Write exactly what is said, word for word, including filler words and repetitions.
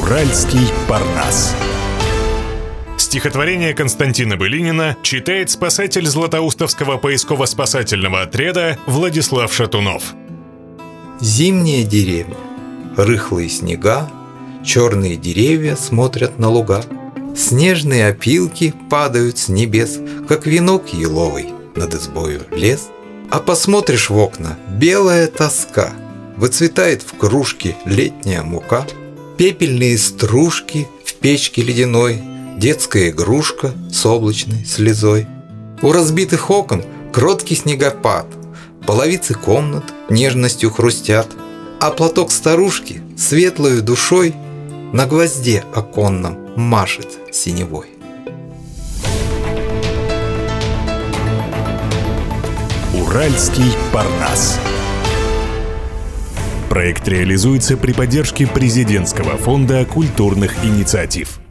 Уральский парнас. Стихотворение Константина Былинина читает спасатель Златоустовского поисково-спасательного отряда Владислав Шатунов. Зимняя деревня. Рыхлые снега, черные деревья смотрят на луга. Снежные опилки падают с небес, как венок еловый над избою лес. А посмотришь в окна — белая тоска, выцветает в кружке летняя мука. Пепельные стружки в печке ледяной, детская игрушка с облачной слезой. У разбитых окон кроткий снегопад, половицы комнат нежностью хрустят, а платок старушки светлою душой на гвозде оконном машет синевой. Уральский парнас. Проект реализуется при поддержке Президентского фонда культурных инициатив.